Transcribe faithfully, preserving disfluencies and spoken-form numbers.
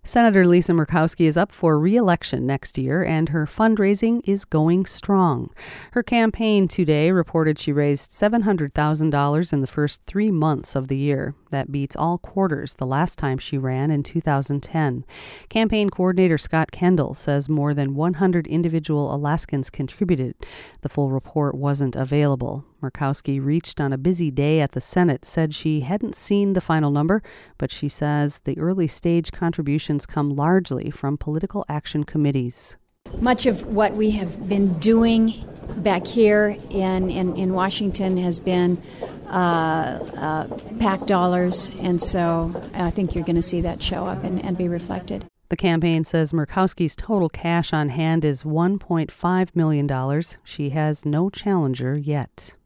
Senator Lisa Murkowski is up for re-election next year, and her fundraising is going strong. Her campaign today reported she raised seven hundred thousand dollars in the first three months of the year. That beats all quarters the last time she ran in two thousand ten. Campaign coordinator Scott Kendall says more than one hundred individual Alaskans contributed. The full report wasn't available. Murkowski reached on a busy day at the Senate, said she hadn't seen the final number, but she says the early stage contributions come largely from political action committees. Much of what we have been doing back here in, in, in Washington has been uh, uh, PAC dollars, and so I think you're going to see that show up and, and be reflected. The campaign says Murkowski's total cash on hand is one point five million dollars. She has no challenger yet.